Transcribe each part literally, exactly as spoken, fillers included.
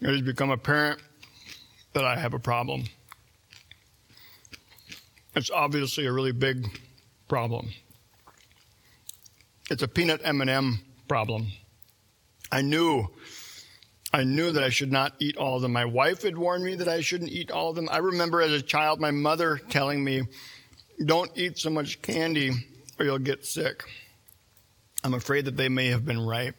it has become apparent that I have a problem. It's obviously a really big problem. It's a peanut M and M problem. I knew, I knew that I should not eat all of them. My wife had warned me that I shouldn't eat all of them. I remember as a child my mother telling me, don't eat so much candy or you'll get sick. I'm afraid that they may have been right.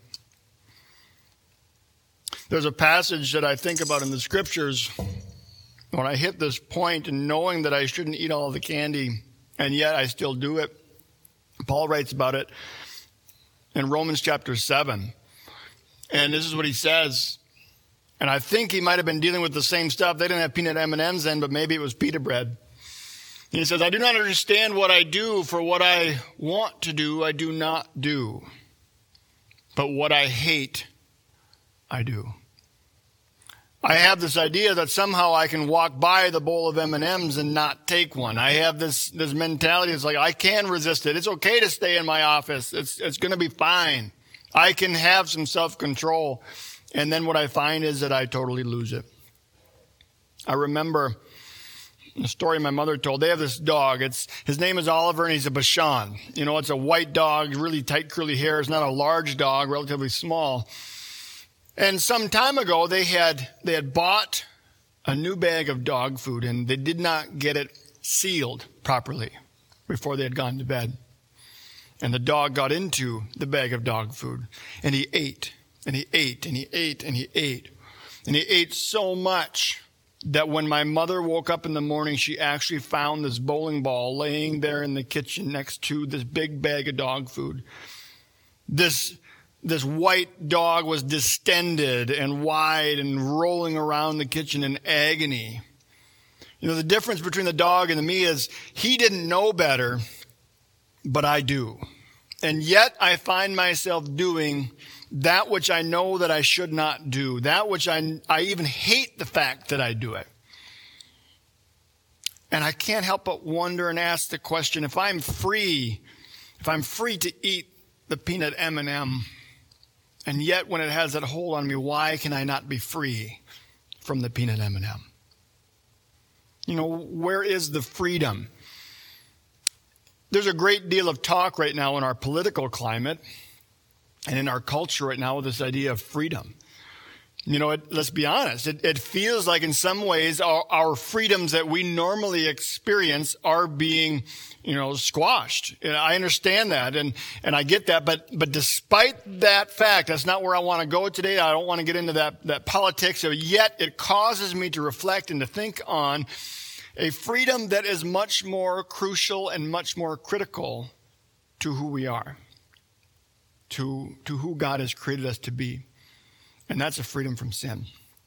There's a passage that I think about in the scriptures when I hit this point and knowing that I shouldn't eat all of the candy, and yet I still do it. Paul writes about it in Romans chapter seven. And this is what he says. And I think he might have been dealing with the same stuff. They didn't have peanut M and M's then, but maybe it was pita bread. He says, I do not understand what I do, for what I want to do, I do not do. But what I hate, I do. I have this idea that somehow I can walk by the bowl of M and M's and not take one. I have this, this mentality. It's like, I can resist it. It's okay to stay in my office. It's, it's going to be fine. I can have some self-control. And then what I find is that I totally lose it. I remember the story my mother told. They have this dog. It's, his name is Oliver, and he's a Bashan. You know, it's a white dog, really tight curly hair. It's not a large dog, relatively small. And some time ago, they had they had bought a new bag of dog food, and they did not get it sealed properly before they had gone to bed. And the dog got into the bag of dog food, and he ate, and he ate, and he ate, and he ate. And he ate so much that when my mother woke up in the morning, she actually found this bowling ball laying there in the kitchen next to this big bag of dog food. This This white dog was distended and wide and rolling around the kitchen in agony. You know, the difference between the dog and me is he didn't know better, but I do. And yet I find myself doing that which I know that I should not do, that which I, I even hate the fact that I do it. And I can't help but wonder and ask the question, if I'm free, if I'm free to eat the peanut M and M, and yet when it has that hold on me, why can I not be free from the peanut M and M? You know, where is the freedom? There's a great deal of talk right now in our political climate and in our culture right now with this idea of freedom. You know, it, let's be honest. It, it feels like in some ways our, our freedoms that we normally experience are being, you know, squashed. And I understand that and, and I get that. But, but despite that fact, that's not where I want to go today. I don't want to get into that, that politics. So yet it causes me to reflect and to think on a freedom that is much more crucial and much more critical to who we are, to, to who God has created us to be. And that's a freedom from sin.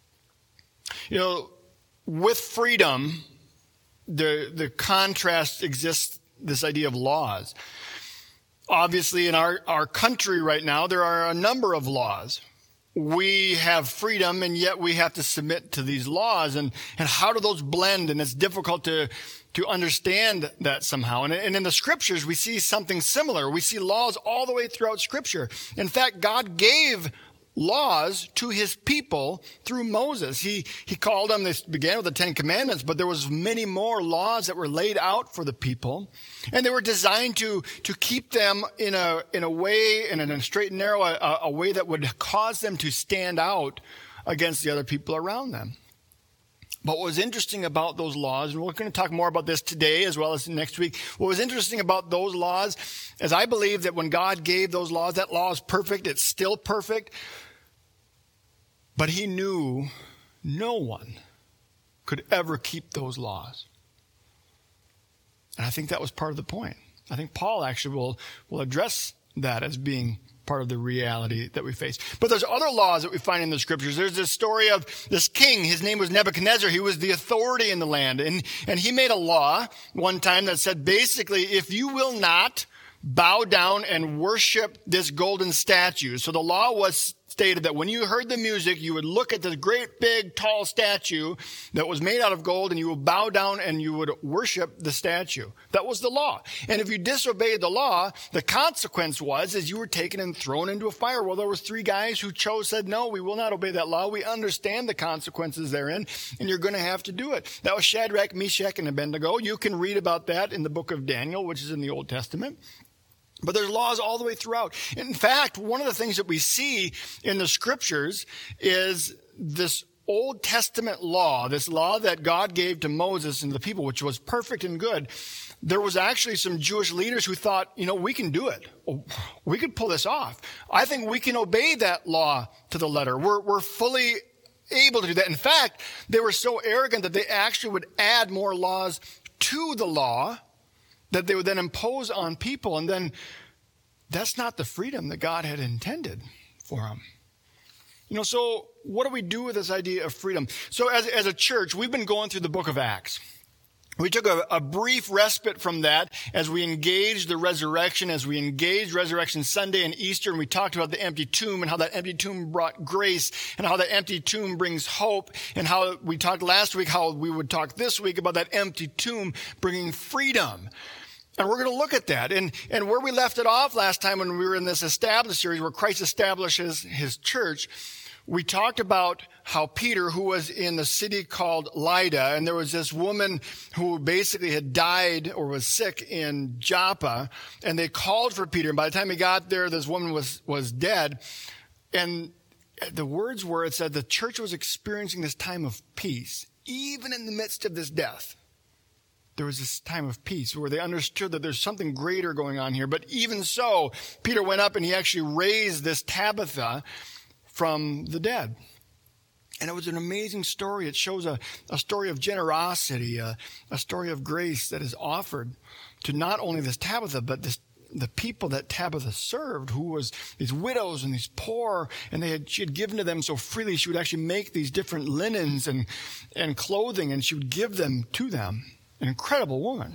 You know, with freedom, the the contrast exists, this idea of laws. Obviously, in our, our country right now, there are a number of laws. We have freedom, and yet we have to submit to these laws. And, and how do those blend? And it's difficult to, to understand that somehow. And, and in the scriptures, we see something similar. We see laws all the way throughout Scripture. In fact, God gave laws to his people through Moses. He he called them, this began with the Ten Commandments, but there was many more laws that were laid out for the people. And they were designed to, to keep them in a, in a way, in a straight and narrow, a, a way that would cause them to stand out against the other people around them. But what was interesting about those laws, and we're going to talk more about this today as well as next week, what was interesting about those laws is I believe that when God gave those laws, that law is perfect, it's still perfect, but he knew no one could ever keep those laws. And I think that was part of the point. I think Paul actually will, will address that as being part of the reality that we face. But there's other laws that we find in the scriptures. There's this story of this king. His name was Nebuchadnezzar. He was the authority in the land. And, and he made a law one time that said, basically, if you will not bow down and worship this golden statue. So the law was stated that when you heard the music, you would look at this great big tall statue that was made out of gold, and you would bow down and you would worship the statue. That was the law. And if you disobeyed the law, the consequence was is you were taken and thrown into a fire. Well, there was three guys who chose, said, no, we will not obey that law. We understand the consequences therein, and you're going to have to do it. That was Shadrach, Meshach, and Abednego. You can read about that in the book of Daniel, which is in the Old Testament. But there's laws all the way throughout. In fact, one of the things that we see in the scriptures is this Old Testament law, this law that God gave to Moses and the people, which was perfect and good. There was actually some Jewish leaders who thought, you know, we can do it. We could pull this off. I think we can obey that law to the letter. We're, we're fully able to do that. In fact, they were so arrogant that they actually would add more laws to the law that they would then impose on people. And then that's not the freedom that God had intended for them. You know, so what do we do with this idea of freedom? So as, as a church, we've been going through the book of Acts. We took a, a brief respite from that as we engaged the resurrection, as we engaged Resurrection Sunday and Easter, and we talked about the empty tomb and how that empty tomb brought grace and how that empty tomb brings hope, and how we talked last week, how we would talk this week about that empty tomb bringing freedom. And we're going to look at that. And, and where we left it off last time when we were in this established series where Christ establishes his church, we talked about how Peter, who was in the city called Lydda, and there was this woman who basically had died or was sick in Joppa, and they called for Peter. And by the time he got there, this woman was, was dead. And the words were, it said the church was experiencing this time of peace, even in the midst of this death. There was this time of peace where they understood that there's something greater going on here. But even so, Peter went up and he actually raised this Tabitha from the dead. And it was an amazing story. It shows a, a story of generosity, a, a story of grace that is offered to not only this Tabitha, but this, the people that Tabitha served, who was these widows and these poor, and they had, she had given to them so freely. She would actually make these different linens and, and clothing, and she would give them to them. An incredible woman.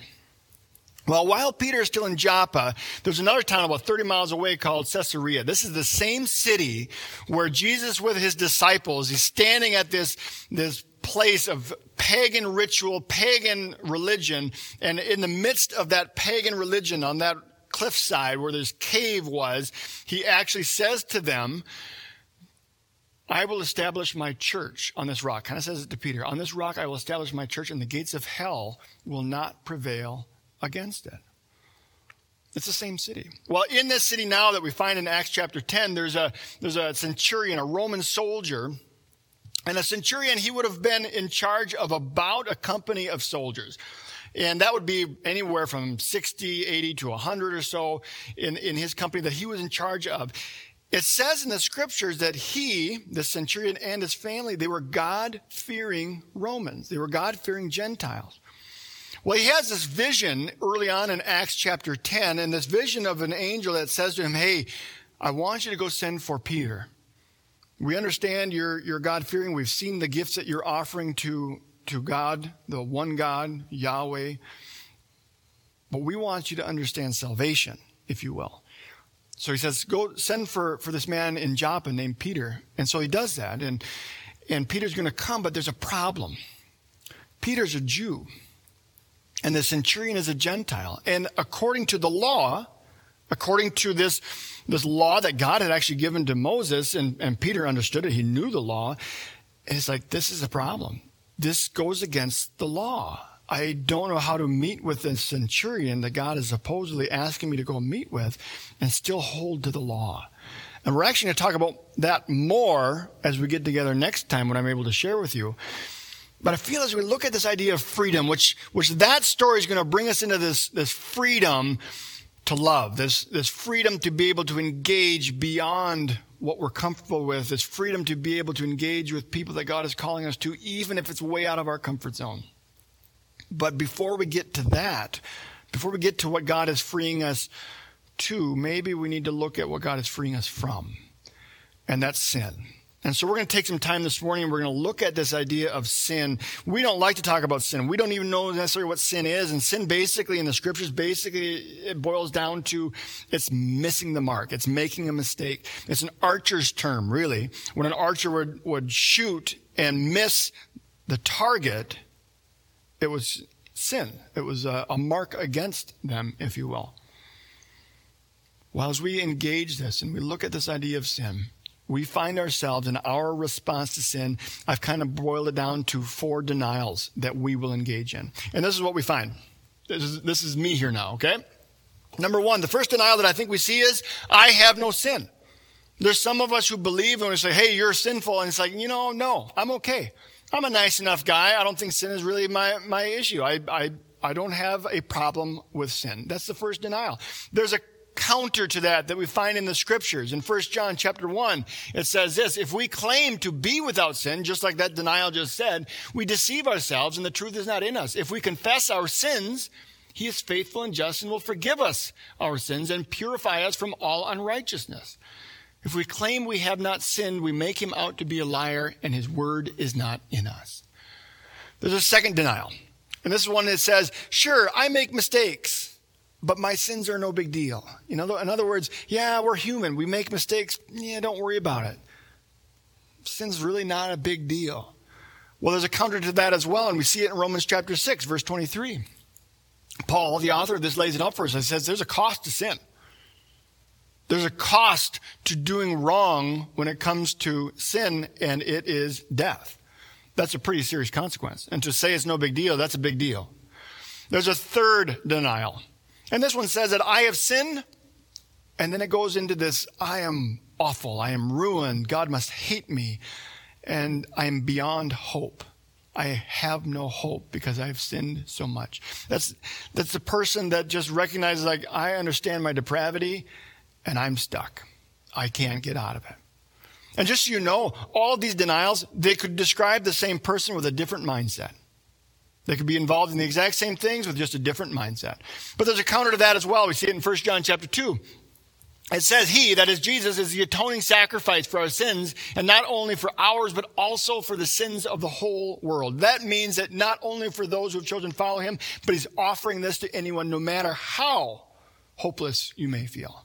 Well, while Peter is still in Joppa, there's another town about thirty miles away called Caesarea. This is the same city where Jesus with his disciples, he's standing at this, this place of pagan ritual, pagan religion. And in the midst of that pagan religion on that cliffside where this cave was, he actually says to them, I will establish my church on this rock. Kind of says it to Peter. On this rock I will establish my church, and the gates of hell will not prevail against it. It's the same city. Well, in this city now that we find in Acts chapter ten, there's a there's a centurion, a Roman soldier. And a centurion, he would have been in charge of about a company of soldiers. And that would be anywhere from sixty, eighty to one hundred or so in, in his company that he was in charge of. It says in the scriptures that he, the centurion and his family, they were God-fearing Romans. They were God-fearing Gentiles. Well, he has this vision early on in Acts chapter ten, and this vision of an angel that says to him, hey, I want you to go send for Peter. We understand you're, you're God-fearing. We've seen the gifts that you're offering to, to God, the one God, Yahweh. But we want you to understand salvation, if you will. So he says, go send for, for this man in Joppa named Peter. And so he does that. And, and Peter's going to come, but there's a problem. Peter's a Jew. And the centurion is a Gentile. And according to the law, according to this, this law that God had actually given to Moses, and, and Peter understood it, he knew the law. And it's like, this is a problem. This goes against the law. I don't know how to meet with the centurion that God is supposedly asking me to go meet with and still hold to the law. And we're actually going to talk about that more as we get together next time when I'm able to share with you. But I feel as we look at this idea of freedom, which, which that story is going to bring us into this, this freedom to love, this, this freedom to be able to engage beyond what we're comfortable with, this freedom to be able to engage with people that God is calling us to, even if it's way out of our comfort zone. But before we get to that, before we get to what God is freeing us to, maybe we need to look at what God is freeing us from. And that's sin. And so we're going to take some time this morning and we're going to look at this idea of sin. We don't like to talk about sin. We don't even know necessarily what sin is. And sin basically in the scriptures, basically it boils down to it's missing the mark. It's making a mistake. It's an archer's term, really. When an archer would, would shoot and miss the target, it was sin. It was a, a mark against them, if you will. Well, as we engage this and we look at this idea of sin, we find ourselves in our response to sin. I've kind of boiled it down to four denials that we will engage in. And this is what we find. This is, this is me here now, okay? Number one, the first denial that I think we see is, I have no sin. There's some of us who believe and we say, hey, you're sinful. And it's like, you know, no, I'm okay. I'm a nice enough guy. I don't think sin is really my, my issue. I, I, I don't have a problem with sin. That's the first denial. There's a counter to that that we find in the scriptures. In First John chapter one, it says this: if we claim to be without sin, just like that denial just said, we deceive ourselves and the truth is not in us. If we confess our sins, he is faithful and just and will forgive us our sins and purify us from all unrighteousness. If we claim we have not sinned, we make him out to be a liar and his word is not in us. There's a second denial. And this is one that says, sure, I make mistakes, but my sins are no big deal. You know, in other words, yeah, we're human. We make mistakes. Yeah, don't worry about it. Sin's really not a big deal. Well, there's a counter to that as well, and we see it in Romans chapter six, verse twenty-three. Paul, the author of this, lays it out for us. He says there's a cost to sin. There's a cost to doing wrong when it comes to sin, and it is death. That's a pretty serious consequence. And to say it's no big deal, that's a big deal. There's a third denial. And this one says that I have sinned, and then it goes into this, I am awful, I am ruined, God must hate me, and I am beyond hope. I have no hope because I've sinned so much. That's that's the person that just recognizes, like, I understand my depravity, and I'm stuck. I can't get out of it. And just so you know, all of these denials, they could describe the same person with a different mindset. They could be involved in the exact same things with just a different mindset. But there's a counter to that as well. We see it in First John chapter two. It says he, that is Jesus, is the atoning sacrifice for our sins, and not only for ours, but also for the sins of the whole world. That means that not only for those who have chosen to follow him, but he's offering this to anyone, no matter how hopeless you may feel.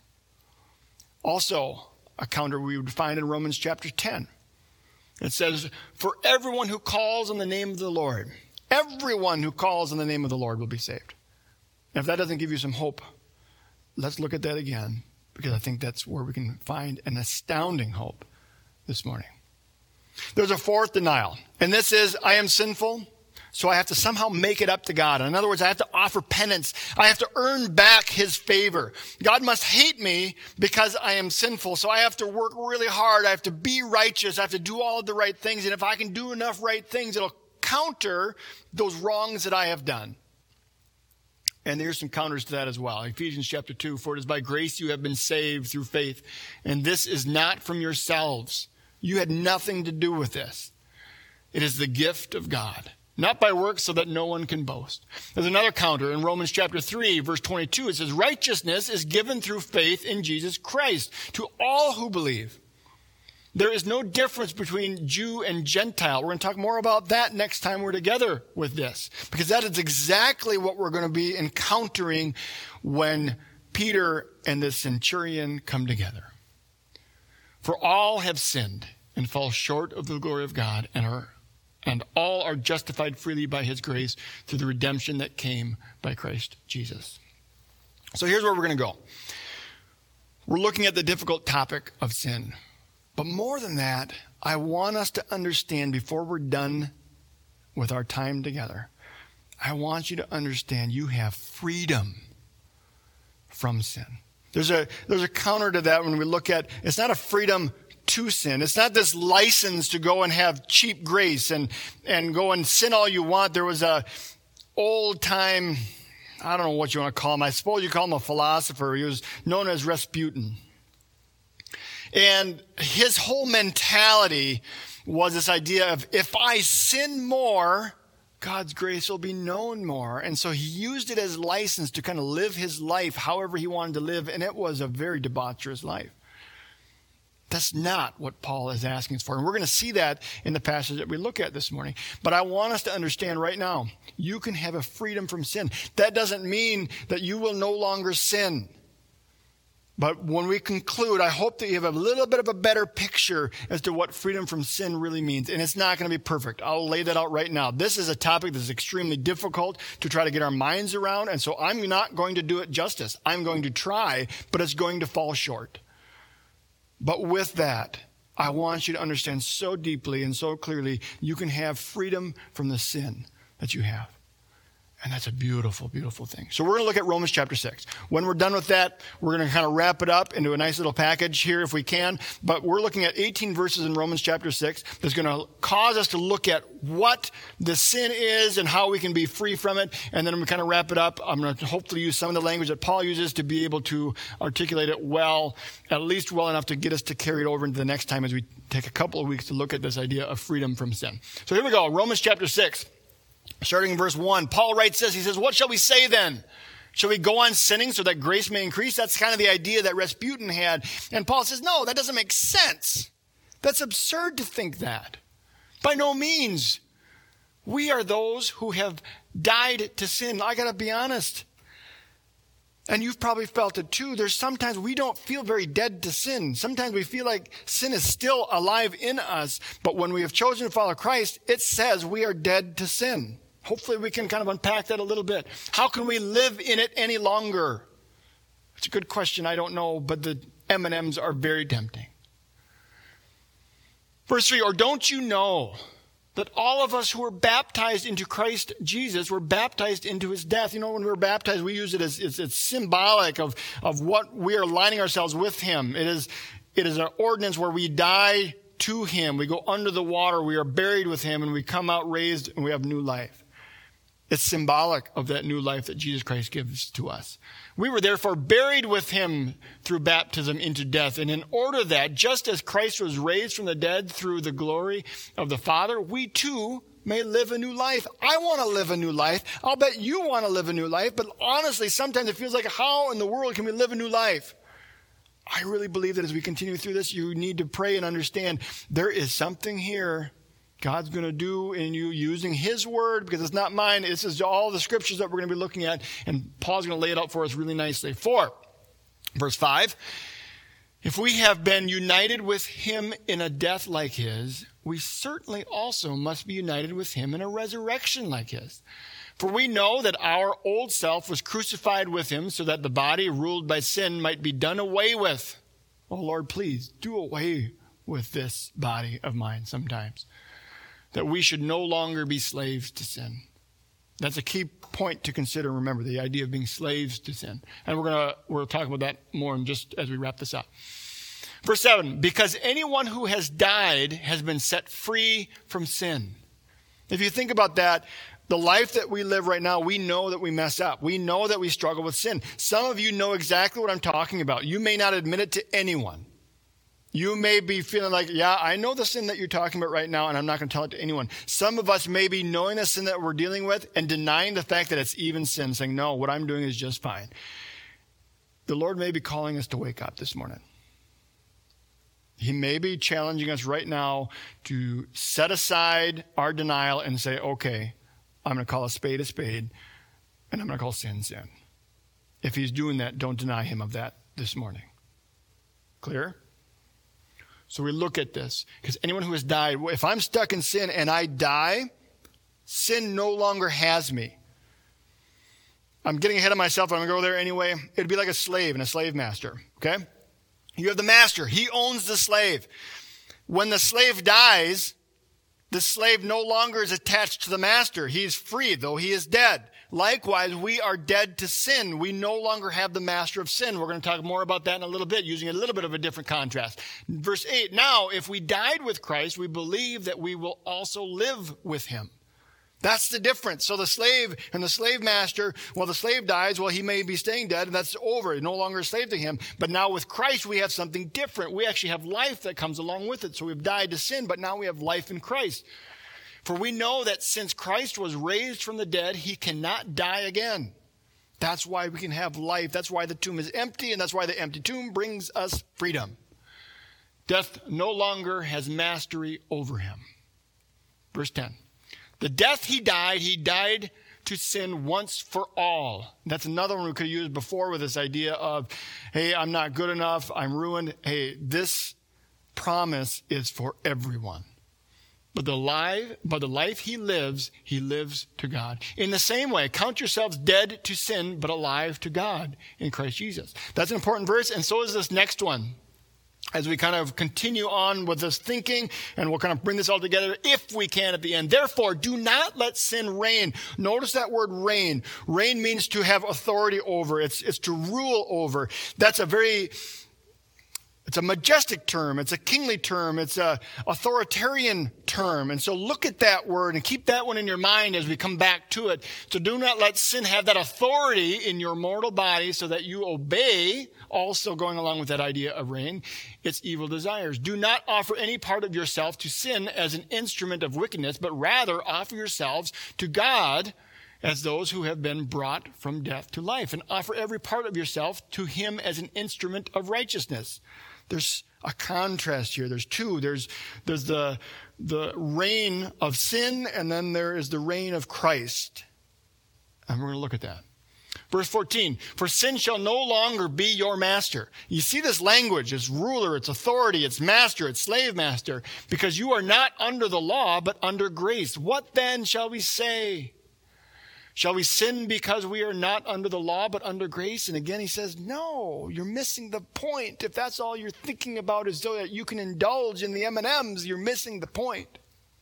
Also, a counter we would find in Romans chapter ten. It says, for everyone who calls on the name of the Lord, everyone who calls on the name of the Lord will be saved. And if that doesn't give you some hope, let's look at that again, because I think that's where we can find an astounding hope this morning. There's a fourth denial, and this is, I am sinful, so I have to somehow make it up to God. In other words, I have to offer penance. I have to earn back his favor. God must hate me because I am sinful, so I have to work really hard. I have to be righteous. I have to do all of the right things, and if I can do enough right things, it'll counter those wrongs that I have done. And there's some counters to that as well. Ephesians chapter two, for it is by grace you have been saved through faith. And this is not from yourselves. You had nothing to do with this. It is the gift of God, not by works, so that no one can boast. There's another counter in Romans chapter three, verse twenty-two. It says, righteousness is given through faith in Jesus Christ to all who believe. There is no difference between Jew and Gentile. We're going to talk more about that next time we're together with this, because that is exactly what we're going to be encountering when Peter and the centurion come together. For all have sinned and fall short of the glory of God, and are and all are justified freely by his grace through the redemption that came by Christ Jesus. So here's where we're going to go. We're looking at the difficult topic of sin. But more than that, I want us to understand before we're done with our time together, I want you to understand you have freedom from sin. There's a, there's a counter to that when we look at, it's not a freedom to sin. It's not this license to go and have cheap grace and, and go and sin all you want. There was a old time, I don't know what you want to call him. I suppose you call him a philosopher. He was known as Rasputin. And his whole mentality was this idea of, if I sin more, God's grace will be known more. And so he used it as license to kind of live his life however he wanted to live. And it was a very debaucherous life. That's not what Paul is asking us for. And we're going to see that in the passage that we look at this morning. But I want us to understand right now, you can have a freedom from sin. That doesn't mean that you will no longer sin. But when we conclude, I hope that you have a little bit of a better picture as to what freedom from sin really means. And it's not going to be perfect. I'll lay that out right now. This is a topic that's extremely difficult to try to get our minds around. And so I'm not going to do it justice. I'm going to try, but it's going to fall short. But with that, I want you to understand so deeply and so clearly, you can have freedom from the sin that you have. And that's a beautiful, beautiful thing. So we're going to look at Romans chapter six. When we're done with that, we're going to kind of wrap it up into a nice little package here if we can. But we're looking at eighteen verses in Romans chapter six that's going to cause us to look at what the sin is and how we can be free from it. And then we kind of wrap it up. I'm going to hopefully use some of the language that Paul uses to be able to articulate it well, at least well enough to get us to carry it over into the next time as we take a couple of weeks to look at this idea of freedom from sin. So here we go. Romans chapter six. Starting in verse one, Paul writes this. He says, what shall we say then? Shall we go on sinning so that grace may increase? That's kind of the idea that Rasputin had. And Paul says, no, that doesn't make sense. That's absurd to think that. By no means. We are those who have died to sin. I got to be honest. And you've probably felt it too. There's sometimes we don't feel very dead to sin. Sometimes we feel like sin is still alive in us. But when we have chosen to follow Christ, it says we are dead to sin. Hopefully we can kind of unpack that a little bit. How can we live in it any longer? It's a good question. I don't know, but the M and M's are very tempting. Verse three, or don't you know that all of us who were baptized into Christ Jesus were baptized into his death? You know, when we're baptized, we use it as it's, it's symbolic of, of what we are aligning ourselves with him. It is, it is an ordinance where we die to him. We go under the water. We are buried with him and we come out raised and we have new life. It's symbolic of that new life that Jesus Christ gives to us. We were therefore buried with him through baptism into death. And in order that, just as Christ was raised from the dead through the glory of the Father, we too may live a new life. I want to live a new life. I'll bet you want to live a new life. But honestly, sometimes it feels like, how in the world can we live a new life? I really believe that as we continue through this, you need to pray and understand there is something here God's going to do in you using his word, because it's not mine. This is all the scriptures that we're going to be looking at, and Paul's going to lay it out for us really nicely. Four, verse five, if we have been united with him in a death like his, we certainly also must be united with him in a resurrection like his. For we know that our old self was crucified with him so that the body ruled by sin might be done away with. Oh Lord, please do away with this body of mine sometimes. That we should no longer be slaves to sin. That's a key point to consider. Remember the idea of being slaves to sin. And we're going to, we'll talk about that more in just as we wrap this up. Verse seven, because anyone who has died has been set free from sin. If you think about that, the life that we live right now, we know that we mess up. We know that we struggle with sin. Some of you know exactly what I'm talking about. You may not admit it to anyone. You may be feeling like, yeah, I know the sin that you're talking about right now, and I'm not going to tell it to anyone. Some of us may be knowing the sin that we're dealing with and denying the fact that it's even sin, saying, no, what I'm doing is just fine. The Lord may be calling us to wake up this morning. He may be challenging us right now to set aside our denial and say, okay, I'm going to call a spade a spade, and I'm going to call sin sin. If he's doing that, don't deny him of that this morning. Clear? So we look at this, because anyone who has died, if I'm stuck in sin and I die, sin no longer has me. I'm getting ahead of myself. I'm going to go there anyway. It'd be like a slave and a slave master, okay? You have the master. He owns the slave. When the slave dies, the slave no longer is attached to the master. He is free, though he is dead. Likewise, we are dead to sin. We no longer have the master of sin. We're going to talk more about that in a little bit, using a little bit of a different contrast. Verse eight, now, if we died with Christ, we believe that we will also live with him. That's the difference. So the slave and the slave master, well, the slave dies, well, he may be staying dead, and that's over. He's no longer a slave to him. But now with Christ, we have something different. We actually have life that comes along with it. So we've died to sin, but now we have life in Christ. For we know that since Christ was raised from the dead, he cannot die again. That's why we can have life. That's why the tomb is empty, and that's why the empty tomb brings us freedom. Death no longer has mastery over him. Verse ten. The death he died, he died to sin once for all. That's another one we could have used before with this idea of, hey, I'm not good enough, I'm ruined. Hey, this promise is for everyone. But the life, but the life he lives, he lives to God. In the same way, count yourselves dead to sin, but alive to God in Christ Jesus. That's an important verse, and so is this next one. As we kind of continue on with this thinking, and we'll kind of bring this all together if we can at the end. Therefore, do not let sin reign. Notice that word reign. Reign means to have authority over. It's, it's to rule over. That's a very... It's a majestic term. It's a kingly term. It's a authoritarian term. And so look at that word and keep that one in your mind as we come back to it. So do not let sin have that authority in your mortal body so that you obey, also going along with that idea of reign, its evil desires. Do not offer any part of yourself to sin as an instrument of wickedness, but rather offer yourselves to God as those who have been brought from death to life, and offer every part of yourself to him as an instrument of righteousness. There's a contrast here. There's two. There's, there's the, the reign of sin, and then there is the reign of Christ. And we're going to look at that. Verse fourteen, for sin shall no longer be your master. You see this language, it's ruler, it's authority, it's master, it's slave master, because you are not under the law, but under grace. What then shall we say? Shall we sin because we are not under the law, but under grace? And again, he says, no, you're missing the point. If that's all you're thinking about is so that you can indulge in the M and M's, you're missing the point.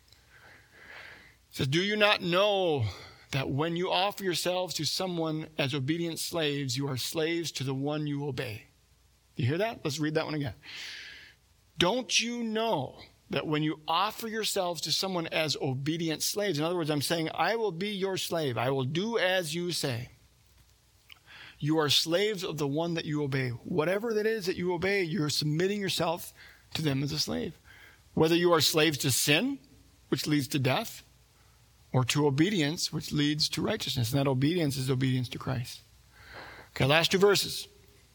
He says, do you not know that when you offer yourselves to someone as obedient slaves, you are slaves to the one you obey? Do you hear that? Let's read that one again. Don't you know that when you offer yourselves to someone as obedient slaves, in other words, I'm saying, I will be your slave. I will do as you say. You are slaves of the one that you obey. Whatever that is that you obey, you're submitting yourself to them as a slave. Whether you are slaves to sin, which leads to death, or to obedience, which leads to righteousness. And that obedience is obedience to Christ. Okay, last two verses.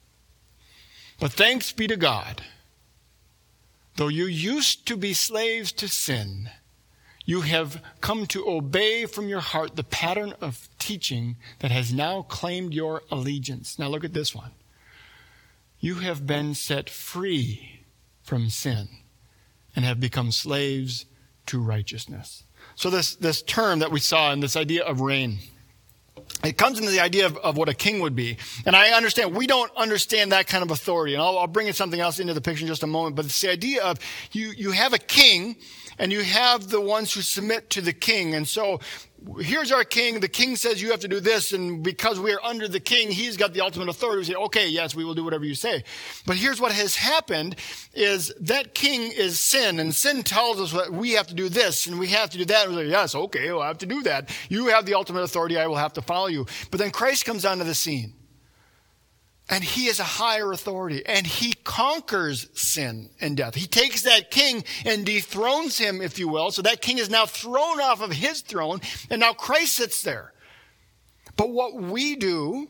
But thanks be to God, though you used to be slaves to sin, you have come to obey from your heart the pattern of teaching that has now claimed your allegiance. Now look at this one. You have been set free from sin and have become slaves to righteousness. So this, this term that we saw in this idea of reign, it comes into the idea of, of what a king would be. And I understand, we don't understand that kind of authority. And I'll, I'll bring something else into the picture in just a moment. But it's the idea of you, you have a king and you have the ones who submit to the king. And so here's our king. The king says you have to do this. And because we are under the king, he's got the ultimate authority. We say, okay, yes, we will do whatever you say. But here's what has happened is that king is sin. And sin tells us that we have to do this and we have to do that. And we say, yes, okay, well, I have to do that. You have the ultimate authority. I will have to follow you. But then Christ comes onto the scene. And he is a higher authority. And he conquers sin and death. He takes that king and dethrones him, if you will. So that king is now thrown off of his throne. And now Christ sits there. But what we do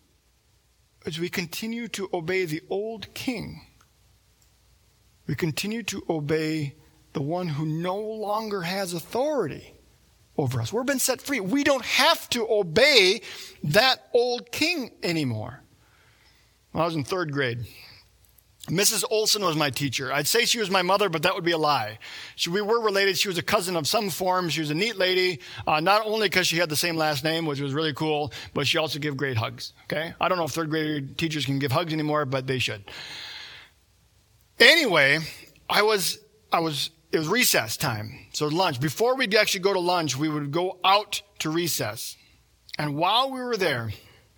is we continue to obey the old king. We continue to obey the one who no longer has authority over us. We've been set free. We don't have to obey that old king anymore. When I was in third grade, Missus Olson was my teacher. I'd say she was my mother, but that would be a lie. She, we were related. She was a cousin of some form. She was a neat lady, uh, not only because she had the same last name, which was really cool, but she also gave great hugs. Okay, I don't know if third grade teachers can give hugs anymore, but they should. Anyway, I was, I was. It was recess time, so lunch. Before we'd actually go to lunch, we would go out to recess, and while we were there,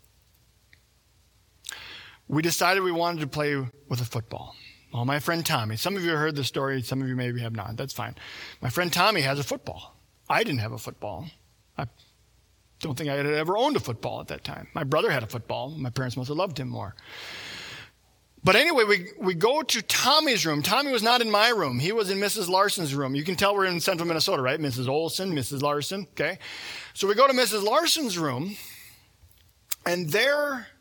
we decided we wanted to play with a football. Well, my friend Tommy, some of you have heard the story, some of you maybe have not. That's fine. My friend Tommy has a football. I didn't have a football. I don't think I had ever owned a football at that time. My brother had a football. My parents must have loved him more. But anyway, we, we go to Tommy's room. Tommy was not in my room. He was in Missus Larson's room. You can tell we're in central Minnesota, right? Missus Olson, Missus Larson, okay? So we go to Missus Larson's room, and there...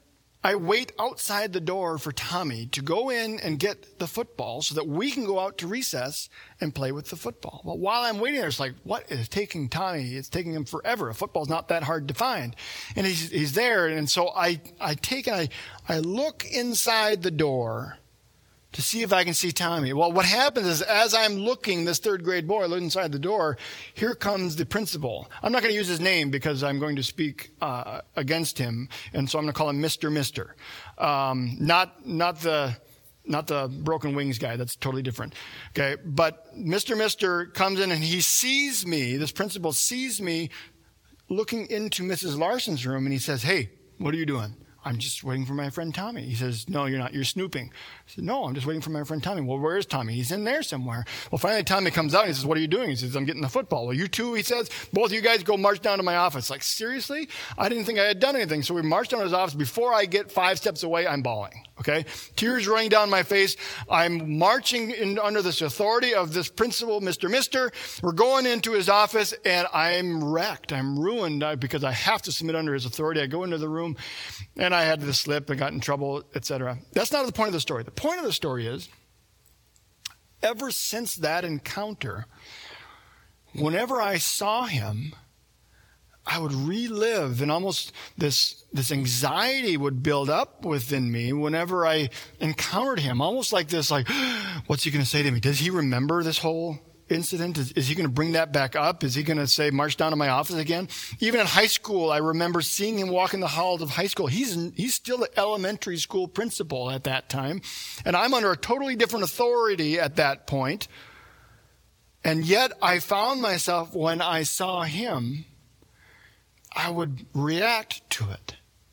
I wait outside the door for Tommy to go in and get the football so that we can go out to recess and play with the football. But while I'm waiting there, it's like, what is taking Tommy? It's taking him forever. A football's not that hard to find. And he's, he's there. And so I, I take and I, I look inside the door to see if I can see Tommy. Well, what happens is as I'm looking, this third grade boy looking inside the door, here comes the principal. I'm not going to use his name because I'm going to speak uh, against him, and so I'm going to call him Mister Mister. Um, not not the not the broken wings guy. That's totally different. Okay, but Mister Mister comes in and he sees me. This principal sees me looking into Missus Larson's room, and he says, "Hey, what are you doing?" I'm just waiting for my friend Tommy. He says, no, you're not. You're snooping. I said, no, I'm just waiting for my friend Tommy. Well, where is Tommy? He's in there somewhere. Well, finally, Tommy comes out and he says, what are you doing? He says, I'm getting the football. Well, you too, he says, both of you guys go march down to my office. Like, seriously? I didn't think I had done anything. So we marched down to his office. Before I get five steps away, I'm bawling. Okay? Tears running down my face. I'm marching in under this authority of this principal, Mister Mister. We're going into his office and I'm wrecked. I'm ruined because I have to submit under his authority. I go into the room and I had to slip. I got in trouble, et cetera. That's not the point of the story. The point of the story is, ever since that encounter, whenever I saw him, I would relive and almost this this anxiety would build up within me whenever I encountered him. Almost like this, like, what's he going to say to me? Does he remember this whole incident? Is, is he going to bring that back up? Is he going to say, march down to my office again? Even in high school, I remember seeing him walk in the halls of high school. He's he's still the elementary school principal at that time. And I'm under a totally different authority at that point. And yet I found myself, when I saw him, I would react to it.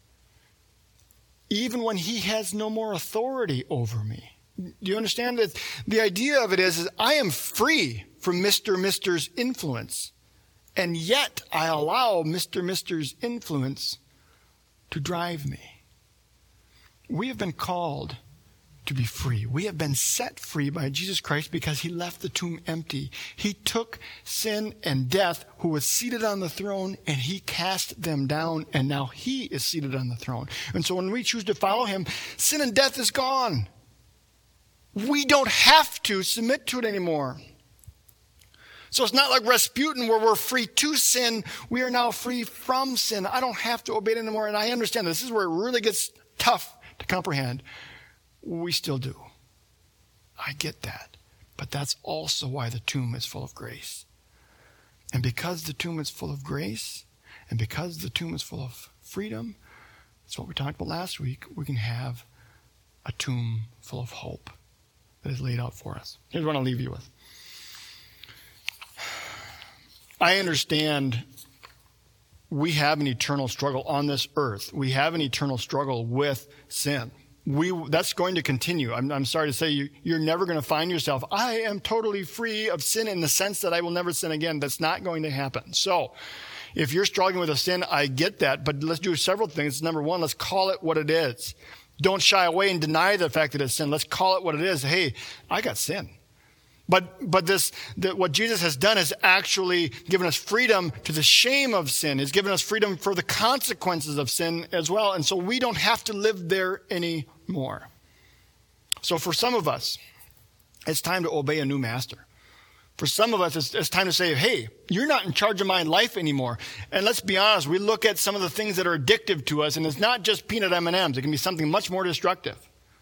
Even when he has no more authority over me. Do you understand that? The idea of it is, is I am free from Mister Mister's influence. And yet I allow Mister Mister's influence to drive me. We have been called to be free. We have been set free by Jesus Christ because he left the tomb empty. He took sin and death, who was seated on the throne, and he cast them down, and now he is seated on the throne. And so when we choose to follow him, sin and death is gone. We don't have to submit to it anymore. So it's not like Rasputin where we're free to sin. We are now free from sin. I don't have to obey it anymore. And I understand this is where it really gets tough to comprehend. We still do. I get that. But that's also why the tomb is full of grace. And because the tomb is full of grace, and because the tomb is full of freedom, that's what we talked about last week, we can have a tomb full of hope that is laid out for us. Here's what I'll leave you with. I understand we have an eternal struggle on this earth. We have an eternal struggle with sin. We that's going to continue. I'm, I'm sorry to say you, you're never going to find yourself, I am totally free of sin in the sense that I will never sin again. That's not going to happen. So if you're struggling with a sin, I get that. But let's do several things. Number one, let's call it what it is. Don't shy away and deny the fact that it's sin. Let's call it what it is. Hey, I got sin. But but this the, what Jesus has done is actually given us freedom to the shame of sin. He's given us freedom for the consequences of sin as well. And so we don't have to live there anymore. So for some of us, it's time to obey a new master. For some of us, it's, it's time to say, hey, you're not in charge of my life anymore. And let's be honest, we look at some of the things that are addictive to us, and it's not just peanut M and M's. It can be something much more destructive.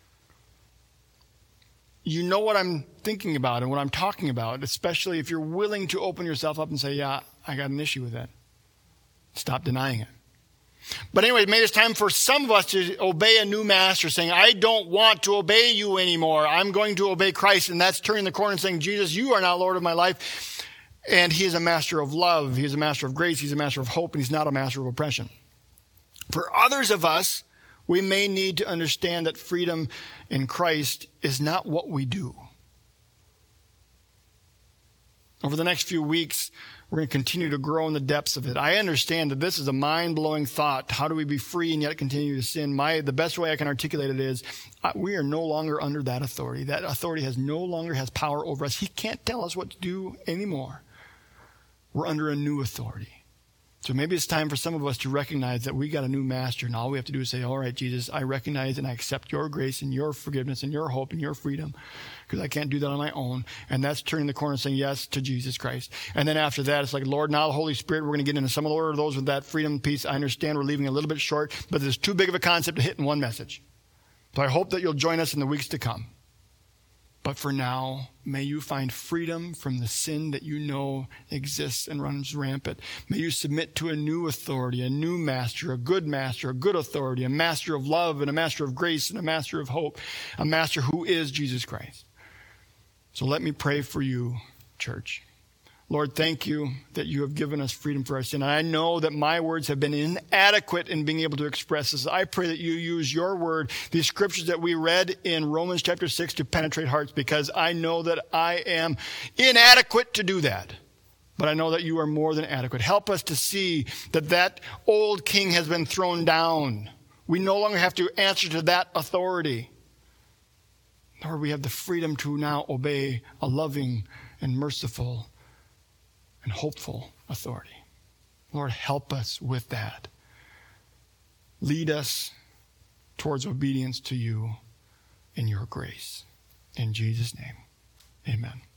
You know what I'm thinking about and what I'm talking about, especially if you're willing to open yourself up and say, yeah, I got an issue with that. Stop denying it. But anyway, it made it time for some of us to obey a new master, saying, I don't want to obey you anymore. I'm going to obey Christ. And that's turning the corner and saying, Jesus, you are now Lord of my life. And he is a master of love. He is a master of grace. He's a master of hope. And he's not a master of oppression. For others of us, we may need to understand that freedom in Christ is not what we do. Over the next few weeks, we're going to continue to grow in the depths of it. I understand that this is a mind-blowing thought. How do we be free and yet continue to sin? My, the best way I can articulate it is uh, we are no longer under that authority. That authority has no longer has power over us. He can't tell us what to do anymore. We're under a new authority. So maybe it's time for some of us to recognize that we got a new master, and all we have to do is say, all right, Jesus, I recognize and I accept your grace and your forgiveness and your hope and your freedom, because I can't do that on my own. And that's turning the corner and saying yes to Jesus Christ. And then after that, it's like, Lord, now the Holy Spirit, we're going to get into some of those with that freedom piece. I understand we're leaving a little bit short, but it's too big of a concept to hit in one message. So I hope that you'll join us in the weeks to come. But for now, may you find freedom from the sin that you know exists and runs rampant. May you submit to a new authority, a new master, a good master, a good authority, a master of love and a master of grace and a master of hope, a master who is Jesus Christ. So let me pray for you, church. Lord, thank you that you have given us freedom for our sin. And I know that my words have been inadequate in being able to express this. I pray that you use your word, these scriptures that we read in Romans chapter six, to penetrate hearts, because I know that I am inadequate to do that. But I know that you are more than adequate. Help us to see that that old king has been thrown down. We no longer have to answer to that authority. Lord, we have the freedom to now obey a loving and merciful and hopeful authority. Lord, help us with that. Lead us towards obedience to you in your grace. In Jesus' name, amen.